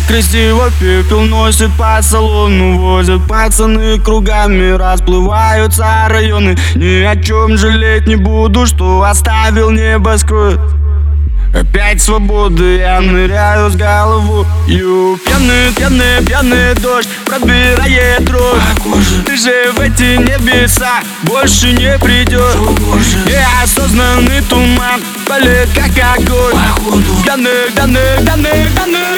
красиво пепел носит по салону, возят пацаны кругами, расплываются районы. Ни о чем жалеть не буду, что оставил небоскреб. Опять свободы, я ныряю с головой. Пьяный, пьяный, пьяный дождь пробирает дрожь по коже. Ты же в эти небеса больше не придешь. Неосознанный туман палит как огонь. Пьяный, пьяный, пьяный, пьяный.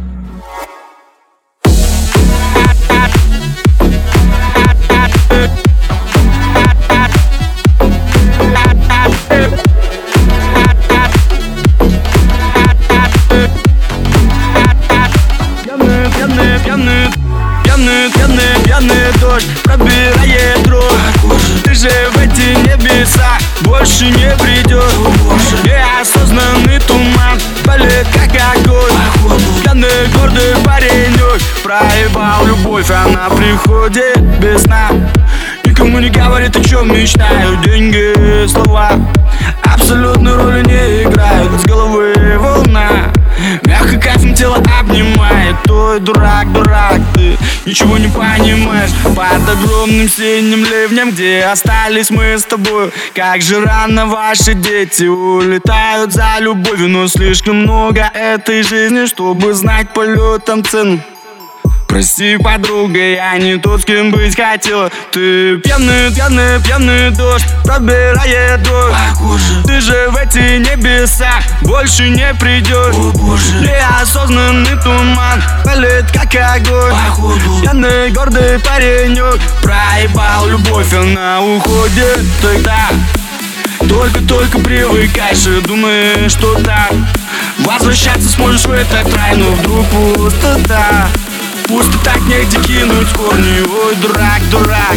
Пьяный дождь пробирает дрожь по коже. Ты же в эти небеса больше не придешь. Неосознанный туман палит как огонь. Пьяный гордый паренек проебал любовь, она приходит без сна. Никому не говорит, о чем мечтаю. Деньги, слова абсолютно роли не играют. С головы волна мягко кайфом тело обнимает. Ой, дурак, дурак, ты ничего не понимаешь. Под огромным синим ливнем, где остались мы с тобой. Как же рано ваши дети улетают за любовью. Но слишком много этой жизни, чтобы знать полетом цену. Прости, подруга, я не тот, с кем быть хотела. Ты пьяный, пьяный, пьяный дождь пробирает дрожь по коже. Ты же в эти небеса больше не придешь. О, Боже. Неосознанный туман палит как огонь. Пьяный гордый паренек проебал любовь, она уходит тогда. Только привыкаешь и думаешь, что так возвращаться сможешь в этот рай, но вдруг пустота. Пусто так негде кинуть корни. Ой, дурак, дурак.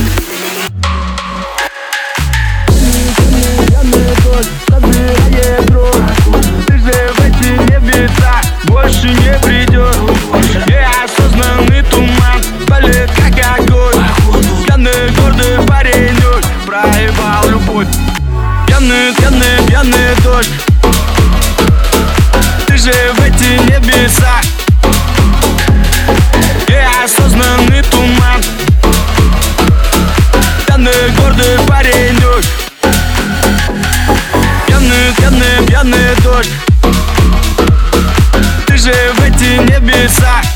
Ты же в эти небеса больше не придешь. Неосознанный туман палит как огонь. Пьяный гордый паренек проебал любовь. Пьяный, пьяный, пьяный дождь. Ты же в эти небеса. Неосознанный туман. Пьяный гордый паренек. Пьяный, пьяный, пьяный дождь. Ты же в эти небеса.